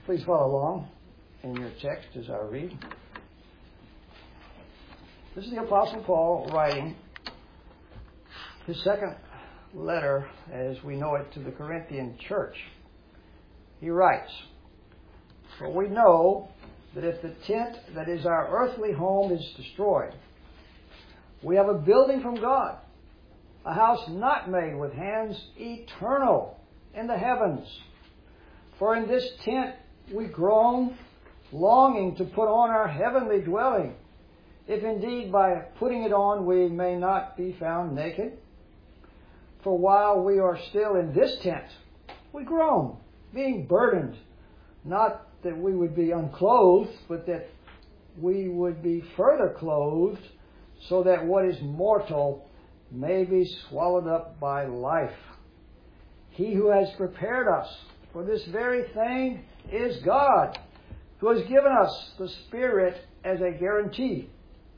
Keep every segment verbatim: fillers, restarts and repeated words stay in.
Please follow along in your text as I read. This is the Apostle Paul writing his second letter, as we know it, to the Corinthian church. He writes, "For we know that if the tent that is our earthly home is destroyed, we have a building from God, a house not made with hands, eternal in the heavens. For in this tent we groan, longing to put on our heavenly dwelling, if indeed by putting it on we may not be found naked. For while we are still in this tent, we groan, being burdened, not that we would be unclothed, but that we would be further clothed, so that what is mortal may be swallowed up by life. He who has prepared us for this very thing is God, who has given us the Spirit as a guarantee.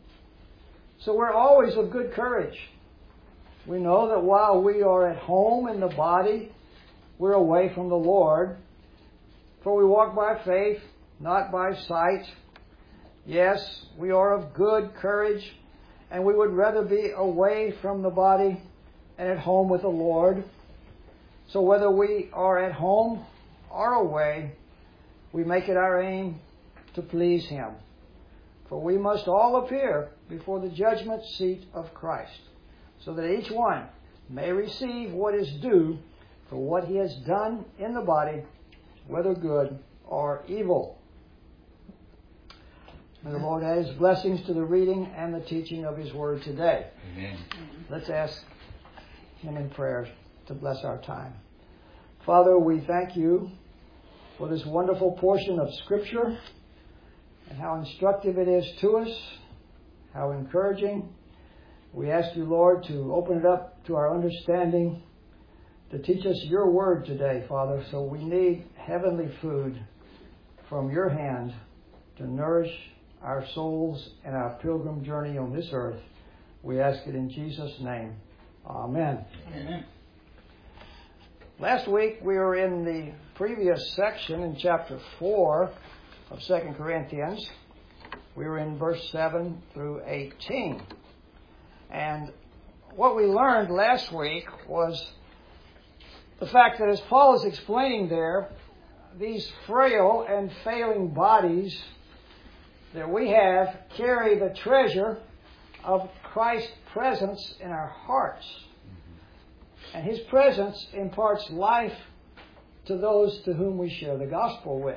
So we're always of good courage. We know that while we are at home in the body, we're away from the Lord. For we walk by faith, not by sight. Yes, we are of good courage, and we would rather be away from the body and at home with the Lord. So whether we are at home or away, we make it our aim to please Him. For we must all appear before the judgment seat of Christ, so that each one may receive what is due for what he has done in the body, whether good or evil." May the Lord add His blessings to the reading and the teaching of His Word today. Amen. Let's ask Him in prayer to bless our time. Father, we thank You for this wonderful portion of Scripture and how instructive it is to us, how encouraging. We ask You, Lord, to open it up to our understanding, to teach us Your Word today, Father. So we need heavenly food from Your hand to nourish our souls and our pilgrim journey on this earth. We ask it in Jesus' name. Amen. Amen. Last week we were in the previous section in chapter four of Second Corinthians. We were in verse seven through eighteen. And what we learned last week was the fact that as Paul is explaining there, these frail and failing bodies that we have carry the treasure of Christ's presence in our hearts. And His presence imparts life to those to whom we share the gospel with.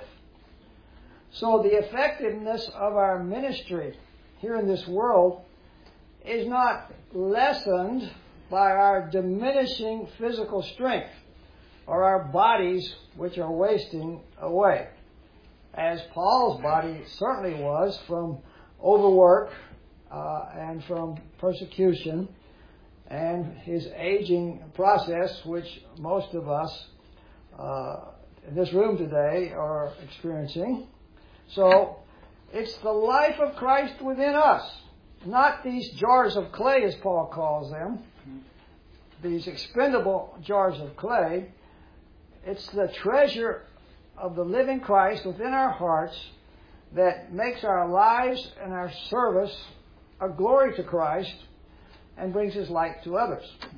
So the effectiveness of our ministry here in this world is not lessened by our diminishing physical strength or our bodies which are wasting away, as Paul's body certainly was from overwork uh, and from persecution and his aging process, which most of us uh, in this room today are experiencing. So it's the life of Christ within us, not these jars of clay, as Paul calls them, these expendable jars of clay. It's the treasure of the living Christ within our hearts that makes our lives and our service a glory to Christ and brings His light to others.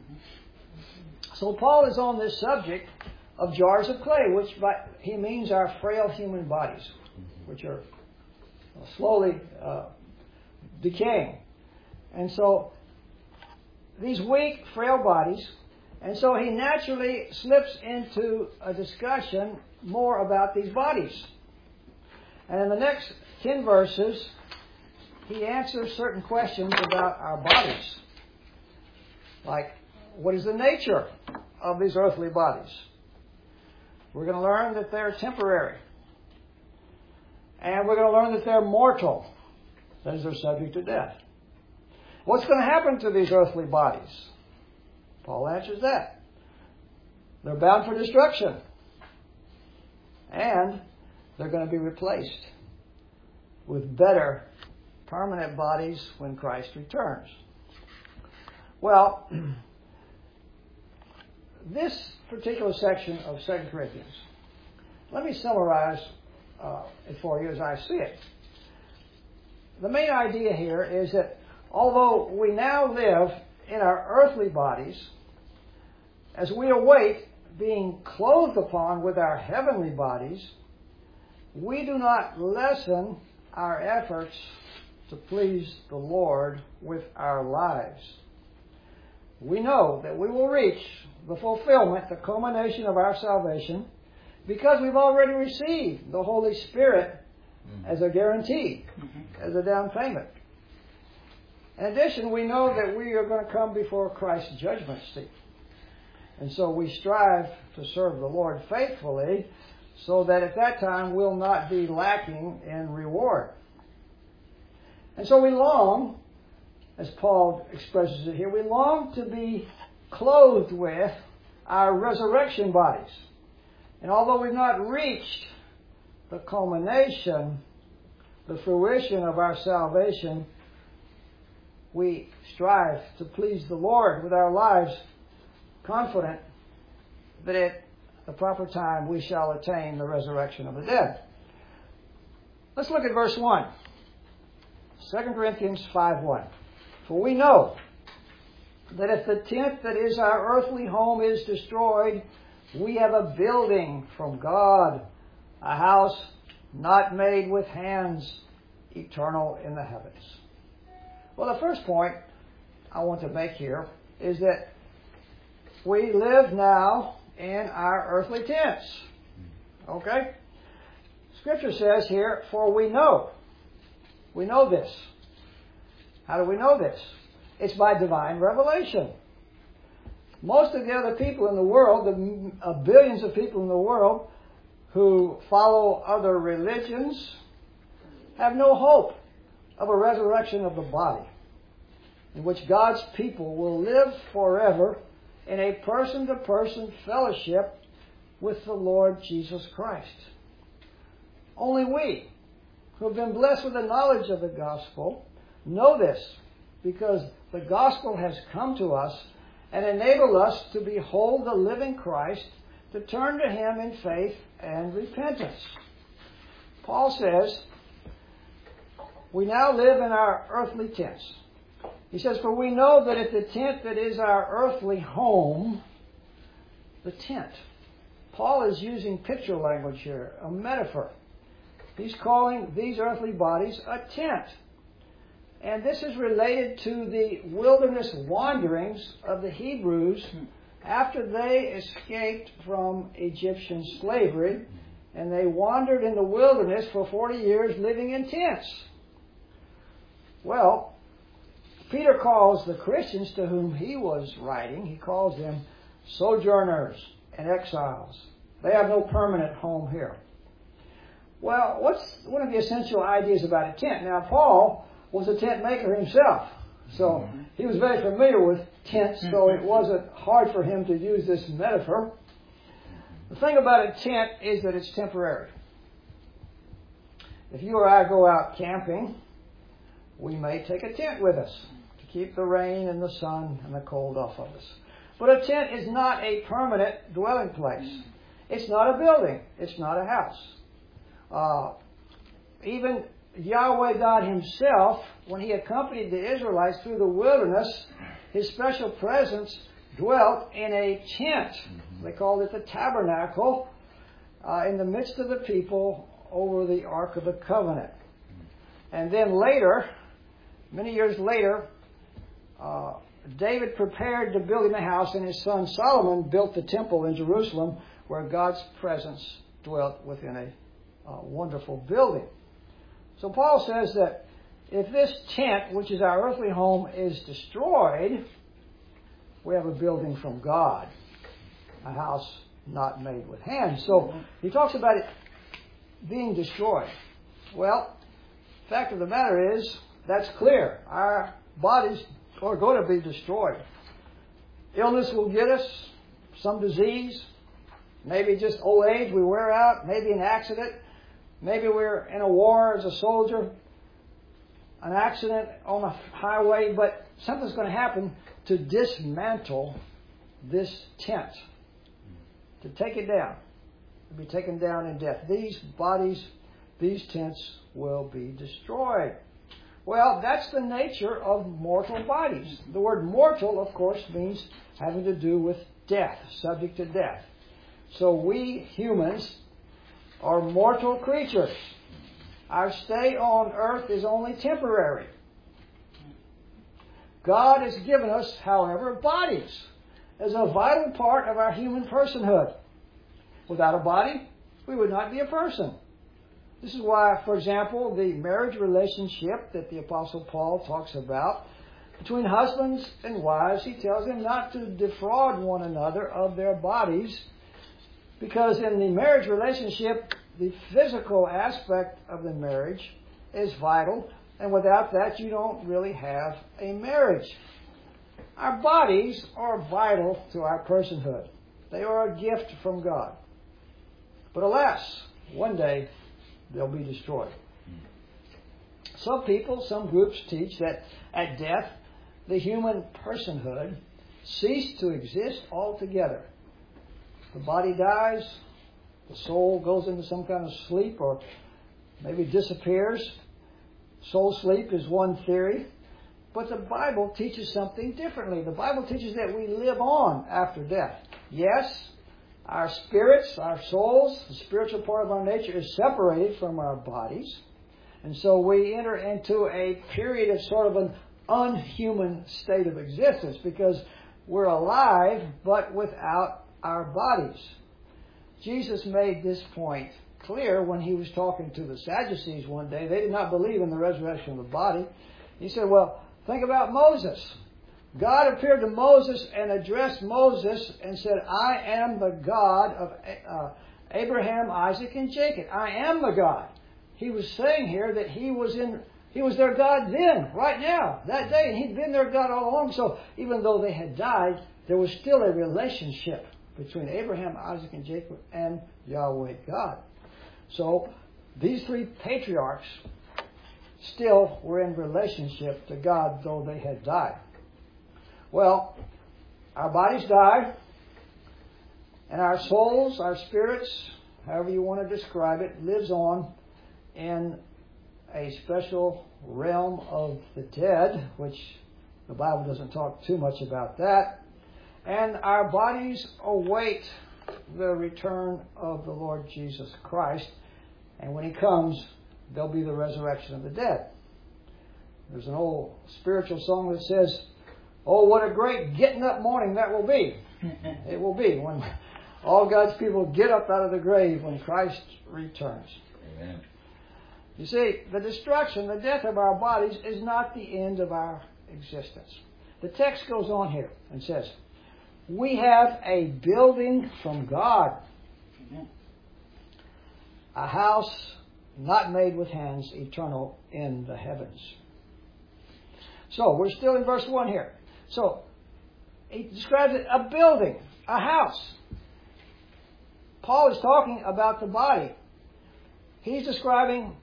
So Paul is on this subject of jars of clay, which by, he means our frail human bodies, which are slowly uh, decaying. And so these weak, frail bodies, and so he naturally slips into a discussion more about these bodies. And in the next ten verses, he answers certain questions about our bodies. Like, what is the nature of these earthly bodies? We're going to learn that they're temporary. And we're going to learn that they're mortal. That is, they're subject to death. What's going to happen to these earthly bodies? Paul answers that. They're bound for destruction. And they're going to be replaced with better permanent bodies when Christ returns. Well, this particular section of Second Corinthians, let me summarize uh, for you as I see it. The main idea here is that although we now live in our earthly bodies, as we await being clothed upon with our heavenly bodies, we do not lessen our efforts to please the Lord with our lives. We know that we will reach the fulfillment, the culmination of our salvation, because we've already received the Holy Spirit as a guarantee, mm-hmm. as a down payment. In addition, we know that we are going to come before Christ's judgment seat. And so we strive to serve the Lord faithfully so that at that time we'll not be lacking in reward. And so we long, as Paul expresses it here, we long to be clothed with our resurrection bodies. And although we've not reached the culmination, the fruition of our salvation, we strive to please the Lord with our lives, confident that at the proper time we shall attain the resurrection of the dead. Let's look at verse one. Second Corinthians five one. For we know that if the tent that is our earthly home is destroyed, we have a building from God, a house not made with hands, eternal in the heavens. Well, the first point I want to make here is that we live now in our earthly tents. Okay? Scripture says here, for we know. We know this. How do we know this? It's by divine revelation. Most of the other people in the world, the uh, billions of people in the world who follow other religions, have no hope of a resurrection of the body in which God's people will live forever in a person-to-person fellowship with the Lord Jesus Christ. Only we, who have been blessed with the knowledge of the gospel, know this because the gospel has come to us and enabled us to behold the living Christ, to turn to Him in faith and repentance. Paul says, we now live in our earthly tents. He says, for we know that if the tent that is our earthly home, the tent. Paul is using picture language here, a metaphor. He's calling these earthly bodies a tent. And this is related to the wilderness wanderings of the Hebrews after they escaped from Egyptian slavery, and they wandered in the wilderness for forty years living in tents. Well, Peter calls the Christians to whom he was writing, he calls them sojourners and exiles. They have no permanent home here. Well, what's one of the essential ideas about a tent? Now, Paul was a tent maker himself, so he was very familiar with tents, so it wasn't hard for him to use this metaphor. The thing about a tent is that it's temporary. If you or I go out camping, we may take a tent with us to keep the rain and the sun and the cold off of us. But a tent is not a permanent dwelling place. It's not a building. It's not a house. Uh, even Yahweh God Himself, when He accompanied the Israelites through the wilderness, His special presence dwelt in a tent. They called it the tabernacle, uh, in the midst of the people over the Ark of the Covenant. And then later, many years later, uh, David prepared to build him a house, and his son Solomon built the temple in Jerusalem where God's presence dwelt within a uh, wonderful building. So Paul says that if this tent, which is our earthly home, is destroyed, we have a building from God, a house not made with hands. So he talks about it being destroyed. Well, the fact of the matter is, that's clear. Our bodies are going to be destroyed. Illness will get us, some disease, maybe just old age, we wear out, maybe an accident, maybe we're in a war as a soldier, an accident on a highway, but something's going to happen to dismantle this tent, to take it down, to be taken down in death. These bodies these tents will be destroyed. Well, that's the nature of mortal bodies. The word mortal, of course, means having to do with death, subject to death. So we humans are mortal creatures. Our stay on earth is only temporary. God has given us, however, bodies as a vital part of our human personhood. Without a body, we would not be a person. This is why, for example, the marriage relationship that the Apostle Paul talks about between husbands and wives, he tells them not to defraud one another of their bodies, because in the marriage relationship, the physical aspect of the marriage is vital, and without that, you don't really have a marriage. Our bodies are vital to our personhood. They are a gift from God. But alas, one day they'll be destroyed. Some people, some groups teach that at death, the human personhood ceased to exist altogether. The body dies, the soul goes into some kind of sleep or maybe disappears. Soul sleep is one theory. But the Bible teaches something differently. The Bible teaches that we live on after death. Yes, our spirits, our souls, the spiritual part of our nature is separated from our bodies. And so we enter into a period of sort of an unhuman state of existence because we're alive but without our bodies. Jesus made this point clear when he was talking to the Sadducees one day. They did not believe in the resurrection of the body. He said, well, think about Moses. God appeared to Moses and addressed Moses and said, I am the God of uh, Abraham, Isaac, and Jacob. I am the God. He was saying here that he was in, he was their God then, right now, that day, and he'd been their God all along. So even though they had died, there was still a relationship between Abraham, Isaac, and Jacob and Yahweh God. So these three patriarchs still were in relationship to God, though they had died. Well, our bodies die, and our souls, our spirits, however you want to describe it, lives on in a special realm of the dead, which the Bible doesn't talk too much about that. And our bodies await the return of the Lord Jesus Christ. And when He comes, there'll be the resurrection of the dead. There's an old spiritual song that says, oh, what a great getting up morning that will be. It will be when all God's people get up out of the grave when Christ returns. Amen. You see, the destruction, the death of our bodies is not the end of our existence. The text goes on here and says, we have a building from God, a house not made with hands, eternal in the heavens. So, we're still in verse one here. So, he describes it a building, a house. Paul is talking about the body. He's describing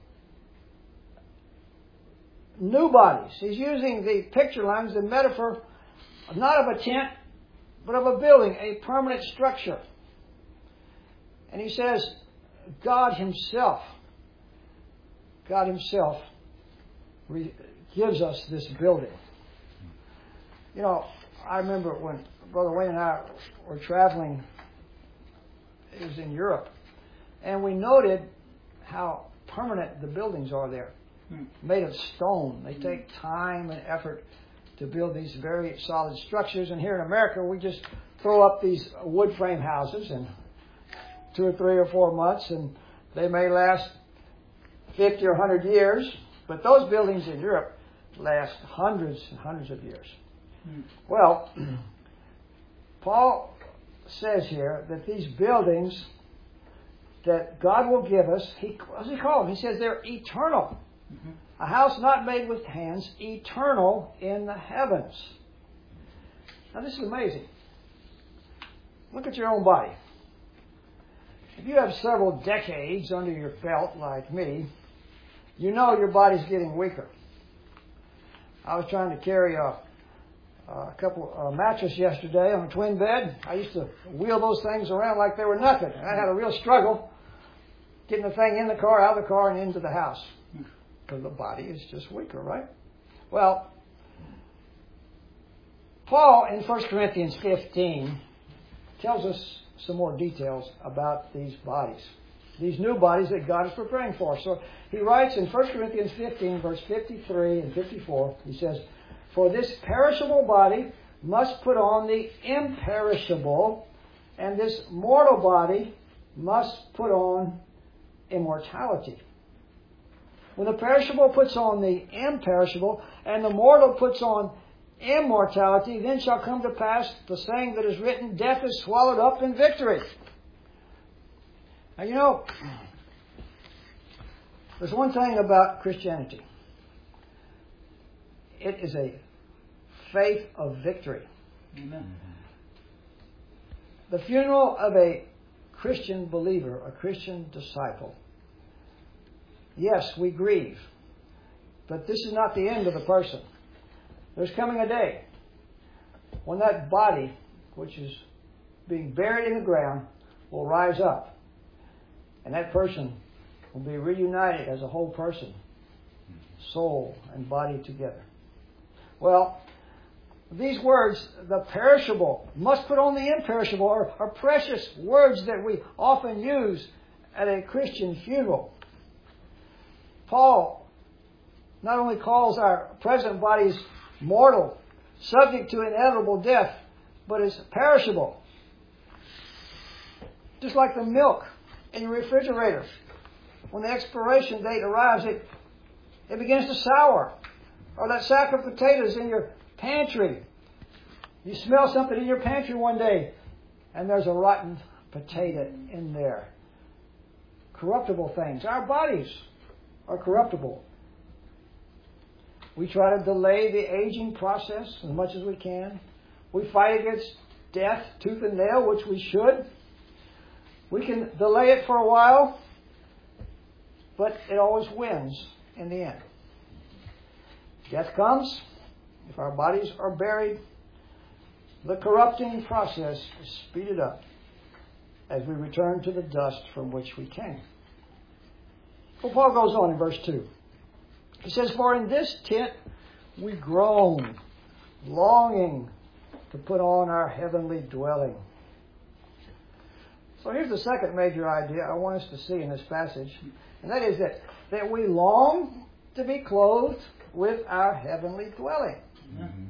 new bodies. He's using the picture lines, the metaphor, not of a tent, but of a building, a permanent structure. And he says, God Himself, God Himself re- gives us this building. You know, I remember when Brother Wayne and I were traveling, it was in Europe, and we noted how permanent the buildings are there, hmm. made of stone. They take time and effort to build these very solid structures. And here in America, we just throw up these wood frame houses in two or three or four months, and they may last fifty or one hundred years. But those buildings in Europe last hundreds and hundreds of years. Hmm. Well, Paul says here that these buildings that God will give us, he, what does he call them? He says they're eternal. Mm-hmm. A house not made with hands, eternal in the heavens. Now this is amazing. Look at your own body. If you have several decades under your belt like me, you know your body's getting weaker. I was trying to carry a, a couple a mattress yesterday on a twin bed. I used to wheel those things around like they were nothing. I had a real struggle. getting the thing in the car, out of the car, and into the house. Because the body is just weaker, right? Well, Paul in First Corinthians fifteen tells us some more details about these bodies. These new bodies that God is preparing for. So he writes in First Corinthians fifteen, verse fifty-three and fifty-four, he says, "For this perishable body must put on the imperishable, and this mortal body must put on immortality." When the perishable puts on the imperishable, and the mortal puts on immortality, then shall come to pass the saying that is written, "Death is swallowed up in victory." Now, you know, there's one thing about Christianity. It is a faith of victory. Amen. The funeral of a Christian believer, a Christian disciple. Yes, we grieve, but this is not the end of the person. There's coming a day when that body, which is being buried in the ground, will rise up. And that person will be reunited as a whole person, soul and body together. Well, these words, the perishable must put on the imperishable, are, are precious words that we often use at a Christian funeral. Paul not only calls our present bodies mortal, subject to inevitable death, but is perishable. Just like the milk in your refrigerator. When the expiration date arrives, it, it begins to sour. Or that sack of potatoes in your pantry. You smell something in your pantry one day, and there's a rotten potato in there. Corruptible things. Our bodies are corruptible. We try to delay the aging process as much as we can. We fight against death, tooth and nail, which we should. We can delay it for a while, but it always wins in the end. Death comes. If our bodies are buried, the corrupting process is speeded up as we return to the dust from which we came. Well, Paul goes on in verse two. He says, "For in this tent we groan, longing to put on our heavenly dwelling." So here's the second major idea I want us to see in this passage, and that is that, that we long to be clothed with our heavenly dwelling. Mm-hmm.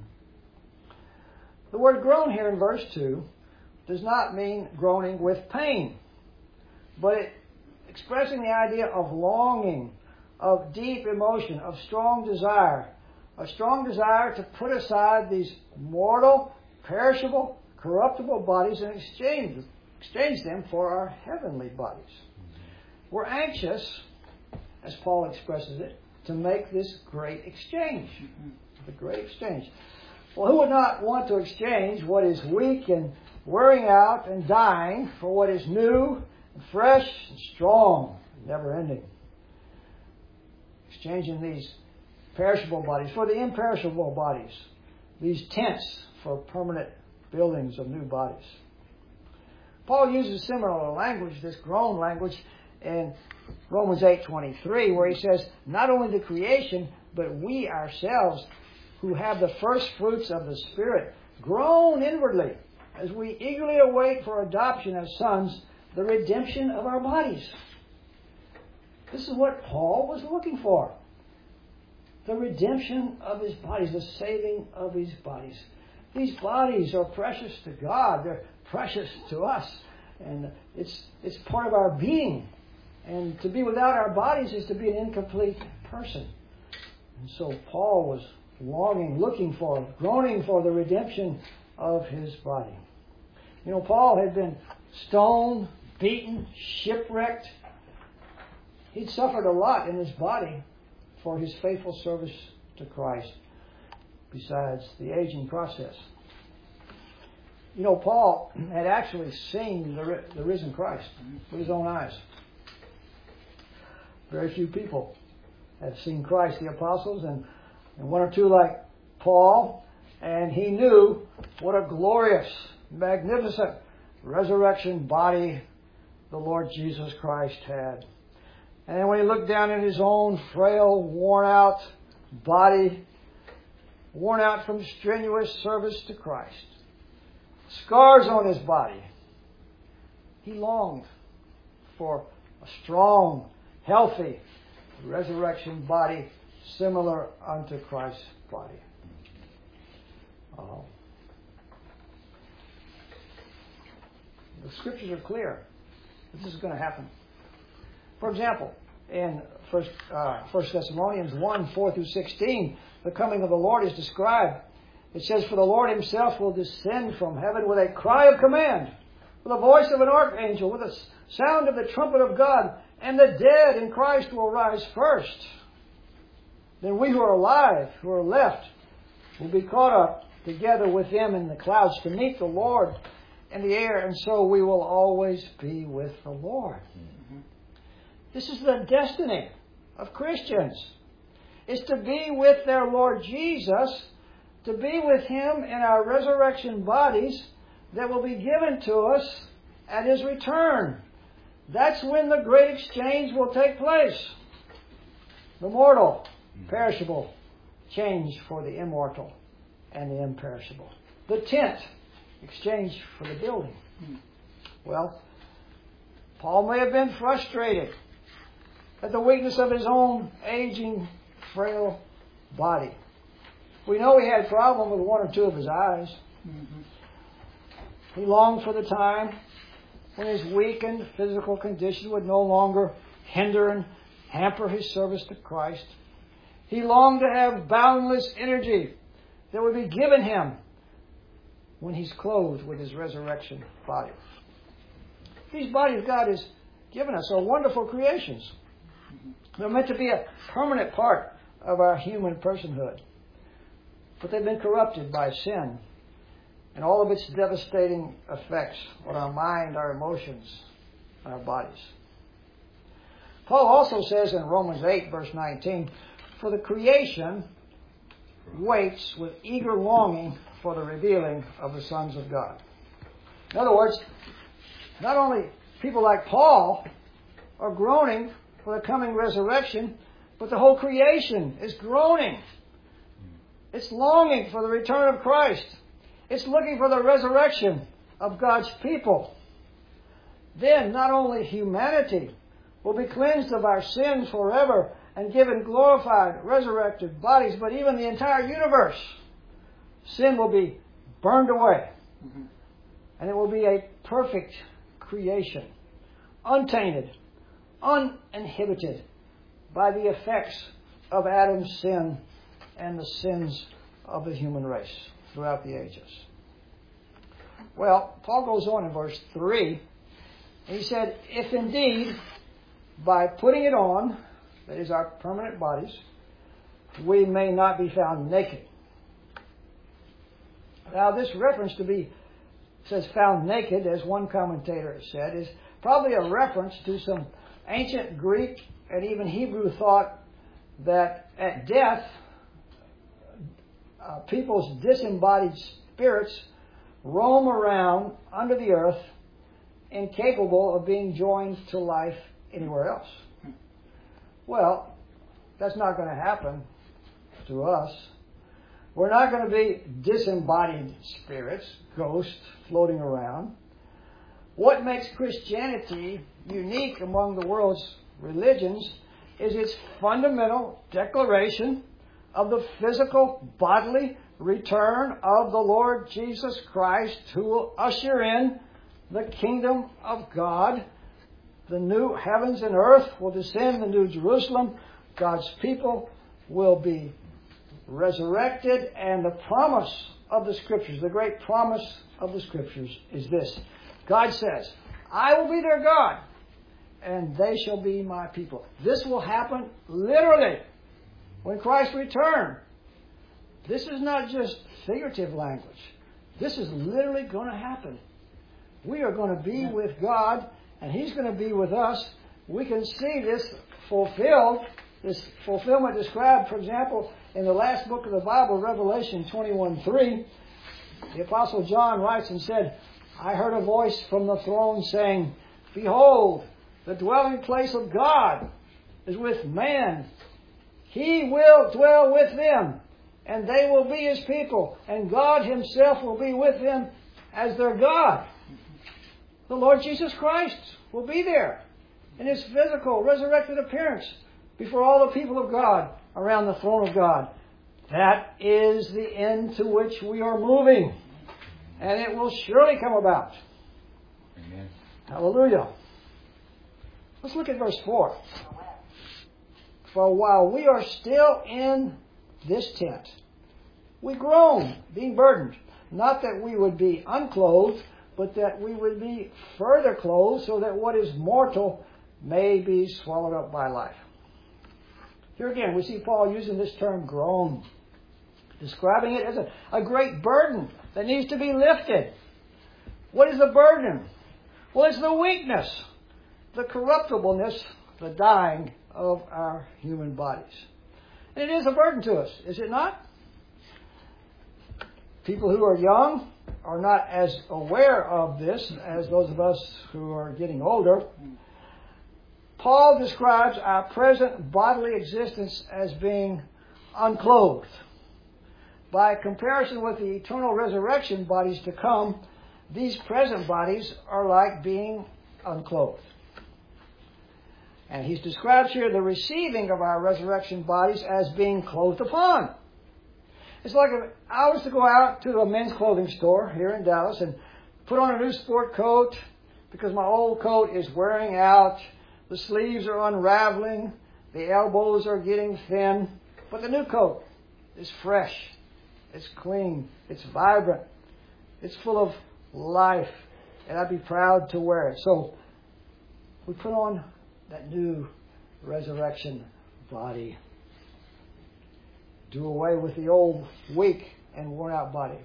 The word groan here in verse two does not mean groaning with pain, but it expressing the idea of longing, of deep emotion, of strong desire, a strong desire to put aside these mortal, perishable, corruptible bodies and exchange, exchange them for our heavenly bodies. We're anxious, as Paul expresses it, to make this great exchange. The great exchange. Well, who would not want to exchange what is weak and wearing out and dying for what is new and fresh and strong and never ending? Exchanging these perishable bodies for the imperishable bodies. These tents for permanent buildings of new bodies. Paul uses similar language, this groan language, in Romans eight twenty-three, where he says, "Not only the creation, but we ourselves, who have the first fruits of the Spirit, groan inwardly as we eagerly await for adoption as sons, the redemption of our bodies." This is what Paul was looking for. The redemption of his bodies, the saving of his bodies. These bodies are precious to God. They're precious to us. And it's it's part of our being. And to be without our bodies is to be an incomplete person. And so Paul was longing, looking for, groaning for the redemption of his body. You know, Paul had been stoned, beaten, shipwrecked. He'd suffered a lot in his body for his faithful service to Christ, besides the aging process. You know, Paul had actually seen the, the risen Christ with his own eyes. Very few people have seen Christ, the apostles, and, and one or two like Paul, and he knew what a glorious, magnificent resurrection body the Lord Jesus Christ had. And then when he looked down at his own frail, worn out body, worn out from strenuous service to Christ, scars on his body, he longed for a strong, healthy resurrection body similar unto Christ's body. Oh. The Scriptures are clear that this is going to happen. For example, in First, uh, First Thessalonians one, four through sixteen, the coming of the Lord is described. It says, "For the Lord himself will descend from heaven with a cry of command, with the voice of an archangel, with the sound of the trumpet of God, and the dead in Christ will rise first. Then we who are alive, who are left, will be caught up together with them in the clouds to meet the Lord in the air, and so we will always be with the Lord." Mm-hmm. This is the destiny of Christians. It's to be with their Lord Jesus, to be with Him in our resurrection bodies that will be given to us at His return. That's when the great exchange will take place. The mortal, perishable, change for the immortal and the imperishable. The tent, exchanged for the building. Well, Paul may have been frustrated at the weakness of his own aging, frail body. We know he had a problem with one or two of his eyes. Mm-hmm. He longed for the time when his weakened physical condition would no longer hinder and hamper his service to Christ. He longed to have boundless energy that would be given him when he's clothed with his resurrection body. These bodies God has given us are wonderful creations. They're meant to be a permanent part of our human personhood. But they've been corrupted by sin and all of its devastating effects on our mind, our emotions, and our bodies. Paul also says in Romans eight, verse nineteen, "For the creation waits with eager longing for the revealing of the sons of God." In other words, not only people like Paul are groaning for the coming resurrection, but the whole creation is groaning. It's longing for the return of Christ. It's looking for the resurrection of God's people. Then not only humanity will be cleansed of our sins forever and given glorified, resurrected bodies, but even the entire universe, sin will be burned away. Mm-hmm. And it will be a perfect creation, untainted, uninhibited by the effects of Adam's sin and the sins of the human race throughout the ages. Well, Paul goes on in verse three. He said, "If indeed by putting it on," that is our permanent bodies, "we may not be found naked." Now this reference to be, says found naked, as one commentator said, is probably a reference to some ancient Greek and even Hebrew thought that at death, uh, people's disembodied spirits roam around under the earth, incapable of being joined to life anywhere else. Well, that's not going to happen to us. We're not going to be disembodied spirits, ghosts floating around. What makes Christianity unique among the world's religions is its fundamental declaration of the physical, bodily return of the Lord Jesus Christ, who will usher in the kingdom of God. The new heavens and earth will descend, the new Jerusalem. God's people will be resurrected, and the promise of the Scriptures, the great promise of the Scriptures is this. God says, "I will be their God, and they shall be my people." This will happen literally when Christ returns. This is not just figurative language. This is literally going to happen. We are going to be with God, and He's going to be with us. We can see this fulfilled, this fulfillment described, for example, in the last book of the Bible, Revelation twenty-one three. The Apostle John writes and said, "I heard a voice from the throne saying, 'Behold, the dwelling place of God is with man. He will dwell with them, and they will be His people, and God Himself will be with them as their God. The Lord Jesus Christ will be there in His physical, resurrected appearance before all the people of God around the throne of God. That is the end to which we are moving, and it will surely come about. Amen. Hallelujah. Let's look at verse four. For while we are still in this tent, we groan, being burdened. Not that we would be unclothed, but that we would be further clothed, so that what is mortal may be swallowed up by life. Here again, we see Paul using this term groan, describing it as a, a great burden that needs to be lifted. What is the burden? Well, it's the weakness, the corruptibleness, the dying of our human bodies. And it is a burden to us, is it not? People who are young are not as aware of this as those of us who are getting older. Paul describes our present bodily existence as being unclothed. By comparison with the eternal resurrection bodies to come, these present bodies are like being unclothed. And he describes here the receiving of our resurrection bodies as being clothed upon. It's like if I was to go out to a men's clothing store here in Dallas and put on a new sport coat because my old coat is wearing out, the sleeves are unraveling, the elbows are getting thin, but the new coat is fresh, it's clean, it's vibrant, it's full of life, and I'd be proud to wear it. So we put on that new resurrection body. Do away with the old, weak, and worn-out body.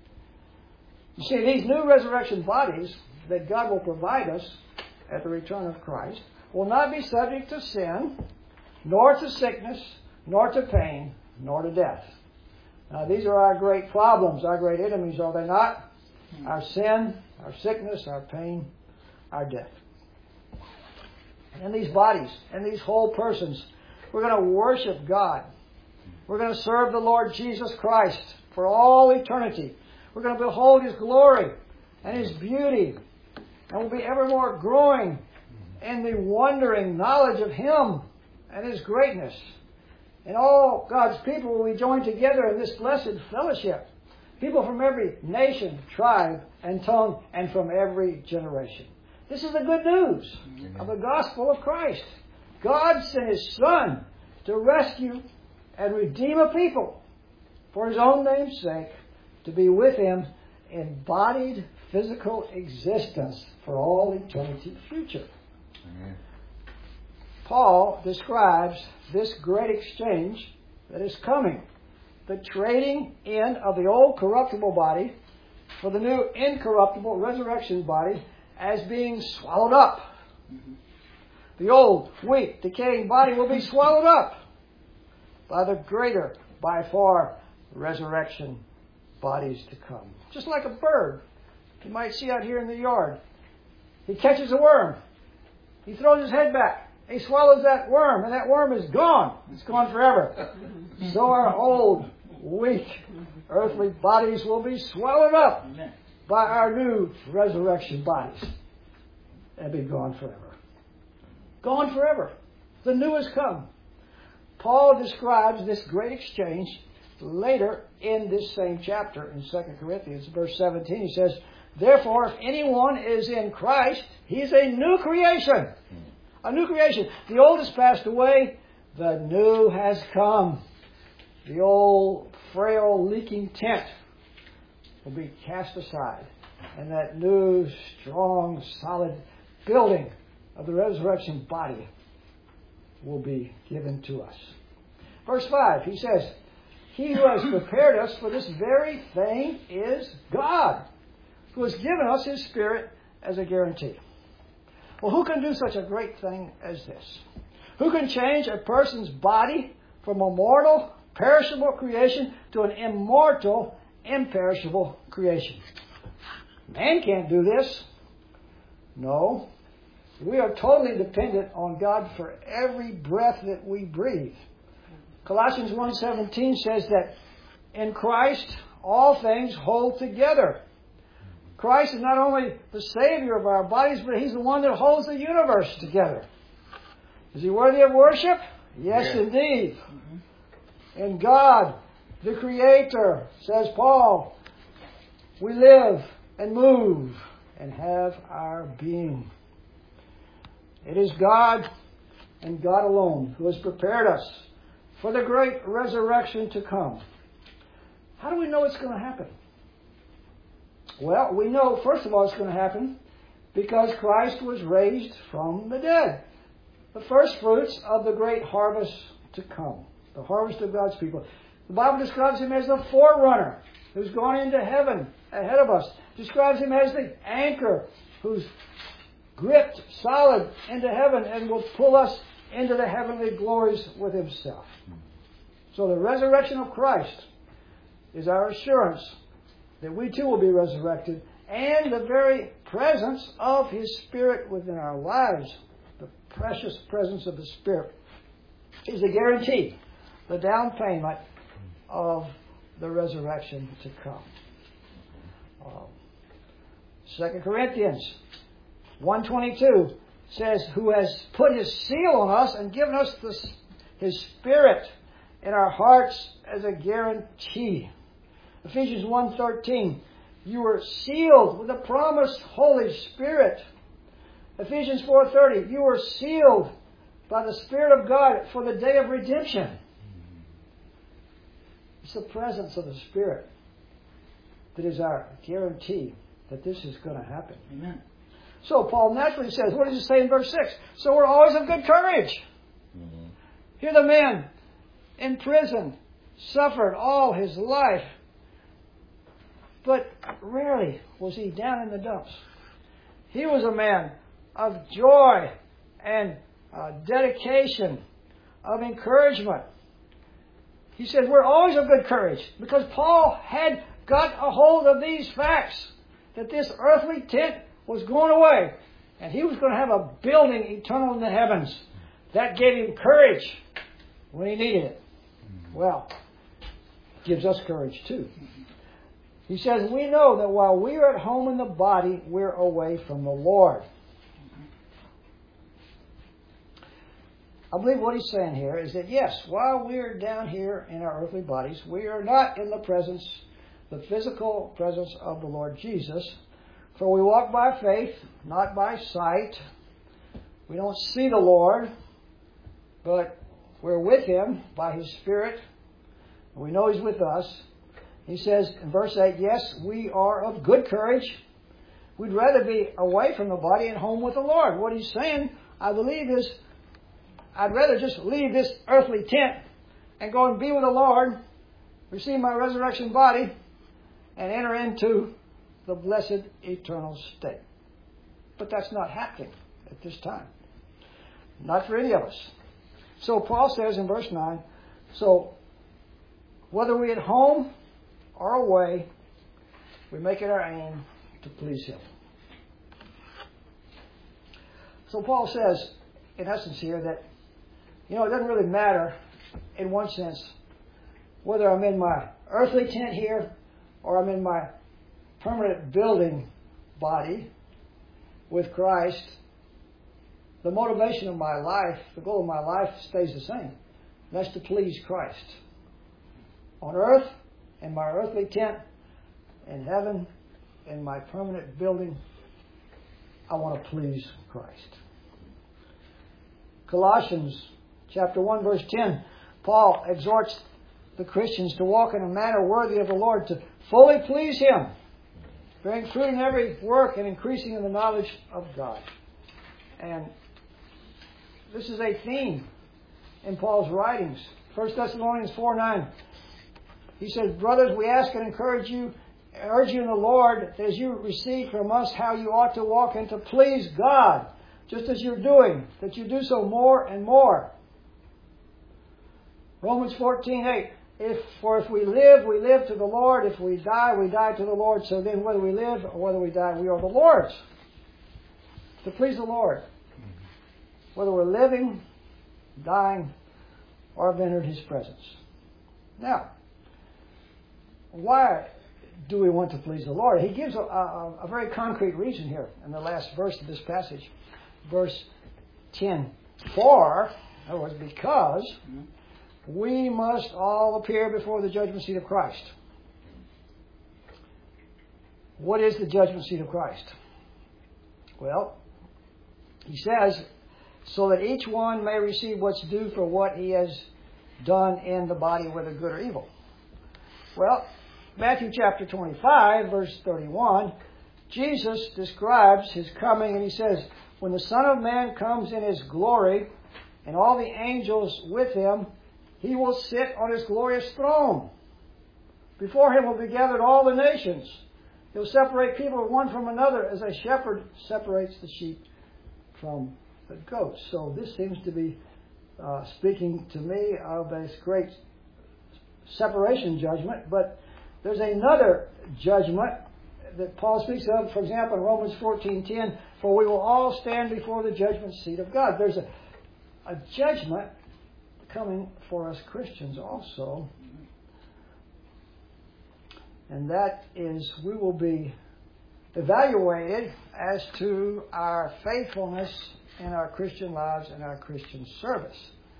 You see, these new resurrection bodies that God will provide us at the return of Christ will not be subject to sin, nor to sickness, nor to pain, nor to death. Now, these are our great problems, our great enemies, are they not? Our sin, our sickness, our pain, our death. And these bodies, and these whole persons, we're going to worship God. We're going to serve the Lord Jesus Christ for all eternity. We're going to behold His glory and His beauty. And we'll be ever more growing in the wondering knowledge of Him and His greatness. And all God's people will be joined together in this blessed fellowship. People from every nation, tribe, and tongue, and from every generation. This is the good news Amen. Of the gospel of Christ. God sent His Son to rescue and redeem a people for His own name's sake, to be with Him in embodied physical existence for all eternity future. Amen. Paul describes this great exchange that is coming, the trading in of the old corruptible body for the new incorruptible resurrection body, as being swallowed up. Mm-hmm. The old, weak, decaying body will be swallowed up by the greater, by far, resurrection bodies to come. Just like a bird you might see out here in the yard. He catches a worm. He throws his head back. He swallows that worm, and that worm is gone. It's gone forever. So our old, weak, earthly bodies will be swallowed up by our new resurrection bodies and be gone forever. Gone forever. The new has come. Paul describes this great exchange later in this same chapter in Second Corinthians, verse seventeen. He says, therefore, if anyone is in Christ, he's a new creation. A new creation. The old has passed away. The new has come. The old, frail, leaking tent will be cast aside. And that new, strong, solid building of the resurrection body will be given to us. Verse five, he says, he who has prepared us for this very thing is God, who has given us His Spirit as a guarantee. Well, who can do such a great thing as this? Who can change a person's body from a mortal, perishable creation to an immortal, imperishable creation? Man can't do this. No. We are totally dependent on God for every breath that we breathe. Colossians one seventeen says that in Christ all things hold together. Christ is not only the Savior of our bodies, but He's the one that holds the universe together. Is He worthy of worship? Yes, yeah. Indeed. Mm-hmm. In God, the Creator, says Paul, we live and move and have our being. It is God and God alone who has prepared us for the great resurrection to come. How do we know it's going to happen? Well, we know, first of all, it's going to happen because Christ was raised from the dead. The first fruits of the great harvest to come. The harvest of God's people. The Bible describes Him as the forerunner who's gone into heaven ahead of us. Describes Him as the anchor who's gripped solid into heaven and will pull us into the heavenly glories with Himself. So the resurrection of Christ is our assurance that we too will be resurrected, and the very presence of His Spirit within our lives, the precious presence of the Spirit, is a guarantee, the down payment of the resurrection to come. Uh, Second Corinthians one twenty-two says, who has put His seal on us and given us the, His Spirit in our hearts as a guarantee. Ephesians one thirteen, you were sealed with the promised Holy Spirit. Ephesians four thirty, you were sealed by the Spirit of God for the day of redemption. It's the presence of the Spirit that is our guarantee that this is going to happen. Amen. So Paul naturally says, what does he say in verse six? So we're always of good courage. Mm-hmm. Here the man in prison suffered all his life, but rarely was he down in the dumps. He was a man of joy and uh, dedication, of encouragement. He said, we're always of good courage, because Paul had got a hold of these facts, that this earthly tent was going away, and he was going to have a building eternal in the heavens. That gave him courage when he needed it. Well, it gives us courage too. He says, we know that while we are at home in the body, we're away from the Lord. I believe what he's saying here is that, yes, while we're down here in our earthly bodies, we are not in the presence, the physical presence of the Lord Jesus. For we walk by faith, not by sight. We don't see the Lord, but we're with Him by His Spirit. We know He's with us. He says in verse eight, yes, we are of good courage. We'd rather be away from the body and home with the Lord. What he's saying, I believe, is I'd rather just leave this earthly tent and go and be with the Lord, receive my resurrection body, and enter into the blessed eternal state. But that's not happening at this time. Not for any of us. So Paul says in verse nine, so whether we're at home or away, we make it our aim to please Him. So Paul says, in essence here, that, you know, it doesn't really matter, in one sense, whether I'm in my earthly tent here or I'm in my permanent building body with Christ. The motivation of my life, the goal of my life stays the same. That's to please Christ. On earth, in my earthly tent, in heaven, in my permanent building, I want to please Christ. Colossians chapter one verse ten, Paul exhorts the Christians to walk in a manner worthy of the Lord, to fully please Him, bearing fruit in every work and increasing in the knowledge of God. And this is a theme in Paul's writings. First Thessalonians four nine. He says, brothers, we ask and encourage you, urge you in the Lord, that as you receive from us how you ought to walk and to please God, just as you're doing, that you do so more and more. Romans fourteen eight. If, for if we live, we live to the Lord. If we die, we die to the Lord. So then whether we live or whether we die, we are the Lord's. To please the Lord. whether we're living, dying, or have entered His presence. Now, why do we want to please the Lord? He gives a, a, a very concrete reason here in the last verse of this passage. Verse ten. For, in other words, because we must all appear before the judgment seat of Christ. What is the judgment seat of Christ? Well, he says, so that each one may receive what's due for what he has done in the body, whether good or evil. Well, Matthew chapter twenty-five, verse thirty-one, Jesus describes His coming, and He says, when the Son of Man comes in His glory, and all the angels with Him, He will sit on His glorious throne. Before Him will be gathered all the nations. He'll separate people one from another as a shepherd separates the sheep from the goats. So this seems to be uh, speaking to me of this great separation judgment. But there's another judgment that Paul speaks of, for example, in Romans fourteen ten, for we will all stand before the judgment seat of God. There's a, a judgment coming for us Christians also. And that is, we will be evaluated as to our faithfulness in our Christian lives and our Christian service.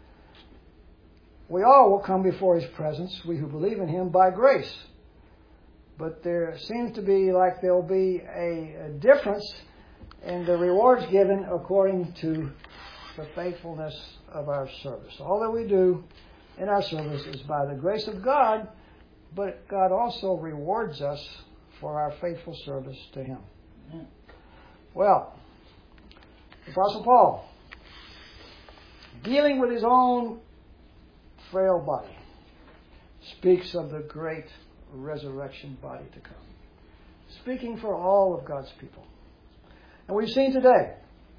We all will come before His presence, we who believe in Him, by grace. But there seems to be like there will be a, a difference in the rewards given according to the faithfulness of our service. All that we do in our service is by the grace of God, but God also rewards us for our faithful service to Him. Well, the Apostle Paul, dealing with his own frail body, speaks of the great resurrection body to come. Speaking for all of God's people. And we've seen today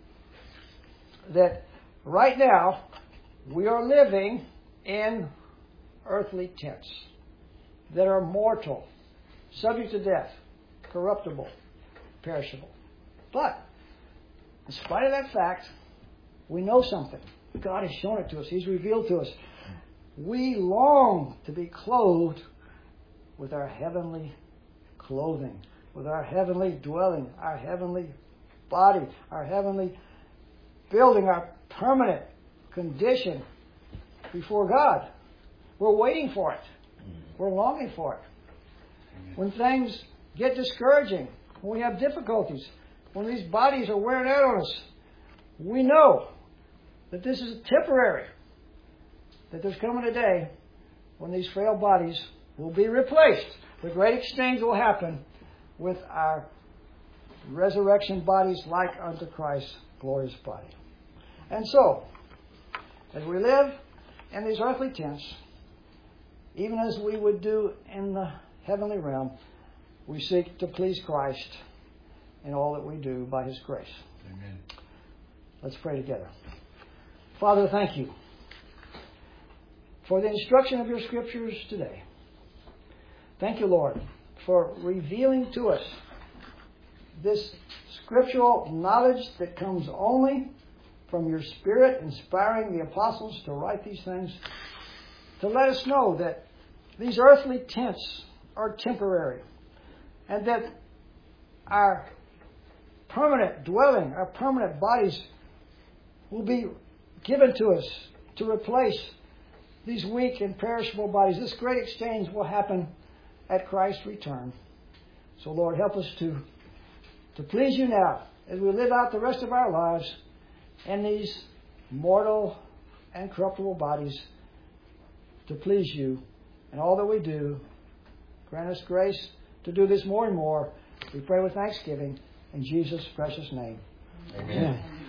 that right now we are living in earthly tents that are mortal, subject to death, corruptible, perishable. But, in spite of that fact, we know something. God has shown it to us. He's revealed to us. We long to be clothed with our heavenly clothing, with our heavenly dwelling, our heavenly body, our heavenly building, our permanent condition before God. We're waiting for it. We're longing for it. When things get discouraging, when we have difficulties, when these bodies are wearing out on us, we know that this is temporary, that there's coming a day when these frail bodies will be replaced. The great exchange will happen with our resurrection bodies like unto Christ's glorious body. And so, as we live in these earthly tents, even as we would do in the heavenly realm, we seek to please Christ in all that we do by His grace. Amen. Let's pray together. Father, thank You for the instruction of Your Scriptures today. Thank You, Lord, for revealing to us this scriptural knowledge that comes only from Your Spirit, inspiring the apostles to write these things, to let us know that these earthly tents are temporary, and that our permanent dwelling, our permanent bodies will be given to us to replace these weak and perishable bodies. This great exchange will happen at Christ's return. So, Lord, help us to, to please You now as we live out the rest of our lives in these mortal and corruptible bodies, to please You in all that we do. Grant us grace to do this more and more. We pray with thanksgiving in Jesus' precious name. Amen. Amen.